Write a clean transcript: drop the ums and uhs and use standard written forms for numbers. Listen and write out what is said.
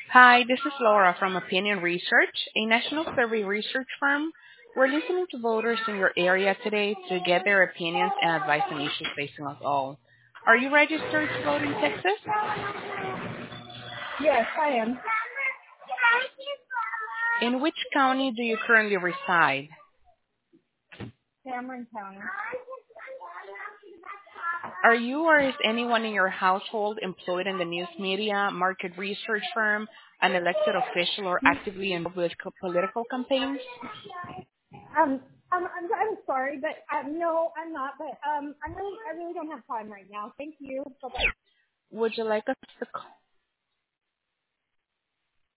Hi, this is Laura from Opinion Research, a national survey research firm. We're listening to voters in your area today to get their opinions and advice on issues facing us all. Are you registered to vote in Texas? Yes, I am. In which county do you currently reside? Cameron County. Are you or is anyone in your household employed in the news media, market research firm, an elected official, or actively involved with political campaigns? I'm sorry, but no, I'm not. But I really don't have time right now. Thank you. Bye-bye. Would you like us to call?